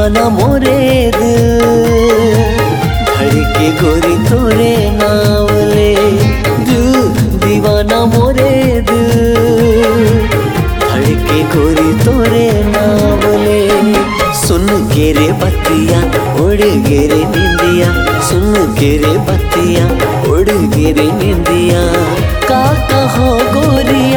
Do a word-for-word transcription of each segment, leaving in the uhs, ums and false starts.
दीवाना मोरे दिल धड़के गोरी तोरे नावले। दिल दीवाना मोरे दिल धड़के गोरी तोरे नावले। सुन के रे बत्तियाँ उड़ गे रे निंदिया, सुन के रे बत्तियाँ उड़ गे रे निंदिया। का कहो गोरिया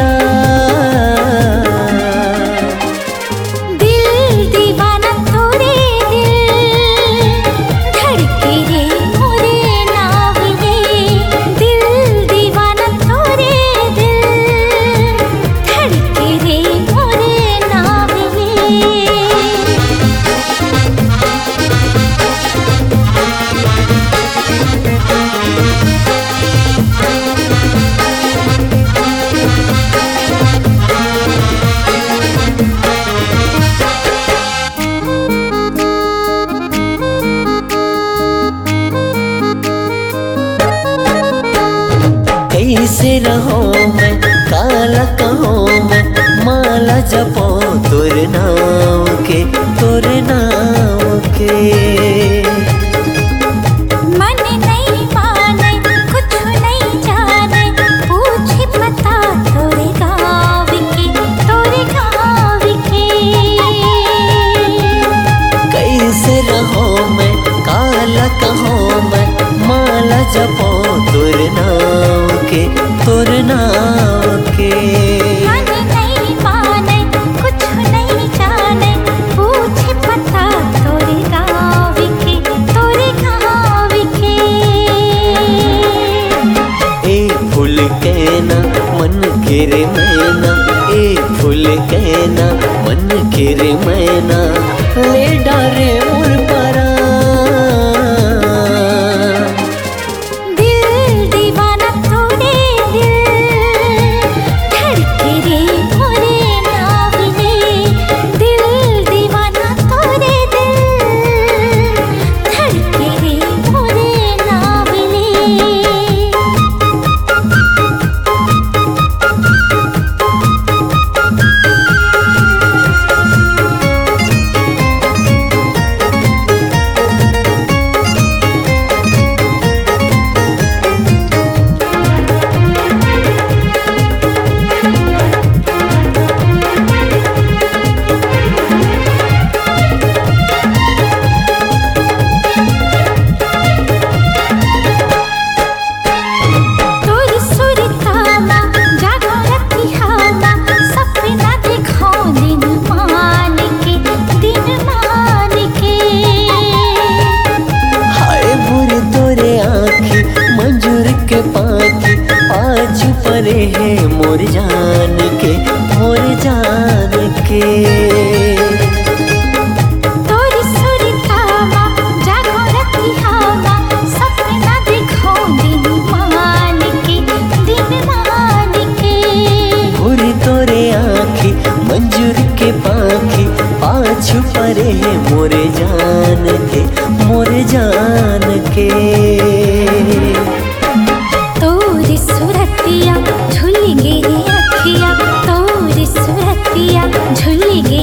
कैसे रहो मैं काला कहो मैं, माला जपो तोर नाम के तोर नाम के। मन नहीं माने कुछ नहीं जाने, पूछे पता तोरे गाँव के तोरे गाँव के। कैसे रहो मैं काला कहो मैं, माला जपो तोर नाम के तोर नाम के। मन नहीं माने कुछ नहीं जाने, पूछे पता तोरे गाँव के तोरे गाँव के। ए फूल कहना मन के रे मैना, ए फूल कहना मन के रे मैना। ले डारे मोर परा है मोर जान के मोर जान के। तोरी सुरतावा जागो रतिहावा, सपना देखो दिन मान के दिन मान के। भूरी तोरे आँखी मंजूर के पाखी, पाछू परे है मोर जान के मोर जान के। तोरी सुरतिया झुल गे रे अखिया, तोरी सुरतिया झुल गे